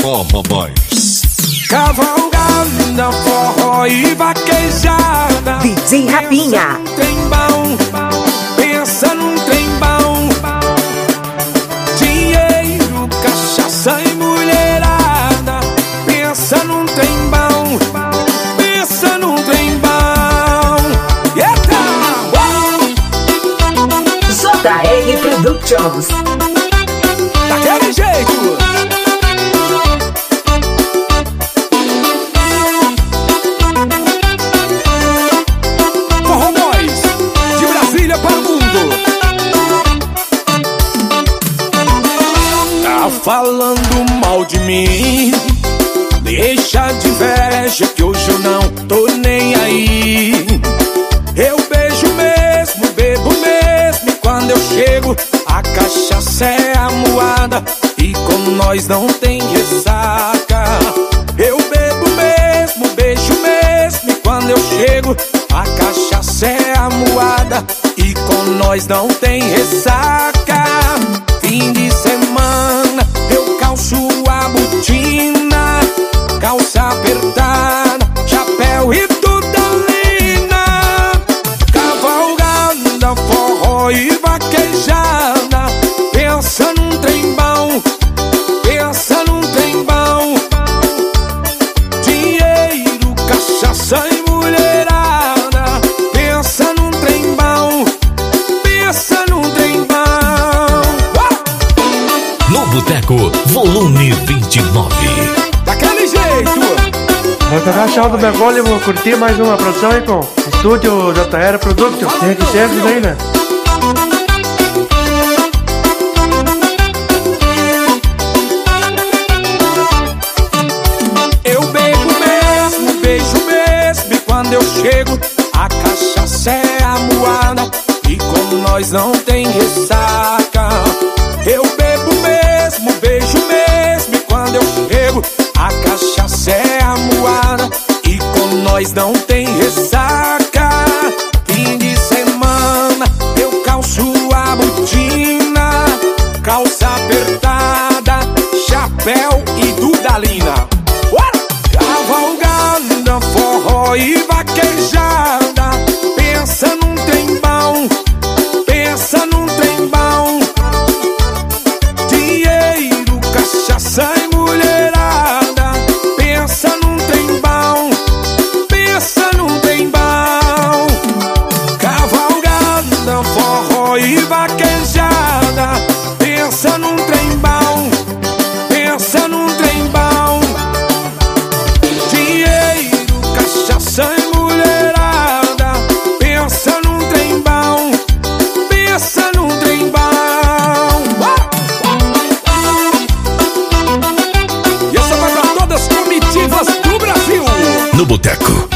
Forró Boys. Cavalgada, forró e vaquejada. DJ Rapinha. Pensa num trem bom. Dinheiro, cachaça e mulherada. Pensa num trem bom. Pensa num trem bom. Eita! JR Productions. Daquele jeito. Forró Boys, de Brasília para o mundo. Tá falando mal de mim? Deixa de inveja que hoje eu não tô nem aí. Eu beijo mesmo, bebo mesmo, e quando eu chego a cachaça é a moada e com nós não tem ressaca. Eu bebo mesmo, beijo mesmo, e quando eu chego a cachaça é a moada e com nós não tem ressaca. Fim de semana eu calço a botina, calça apertada, chapéu e tudalina. Cavalgada, forró e vaquejada. Pensa num trem bom, pensa num trem bom. Dinheiro, cachaça e mulherada. Pensa num trem bom, pensa num trem bom. No Boteco, volume 29. Daquele jeito. Vou tocar Chão do Begolho e vou curtir mais uma produção aí com Estúdio JR Productions. Tem que ser isso aí, né? Eu bebo mesmo, beijo mesmo, e quando eu chego a cachaça é a moada e com nós não tem ressaca. Eu bebo mesmo, beijo mesmo, e quando eu chego a cachaça é a moada e com nós não tem ressaca. Fim de semana eu calço a botina, calça apertada, chapéu e dudalina. Cavalgada, forró e vaquejada. Pensa num trem bom, pensa num trem bom. Dinheiro, cachaça e mulherada. Pensa num trem bom, pensa num trem bom. Cavalgada, forró e vaquejada. Pensa num trem bom, pensa num trem bom. Dinheiro, cachaça e mulherada. Pensa num trem bom, pensa num trem bom. E essa vai pra todas as comitivas do Brasil. No Boteco,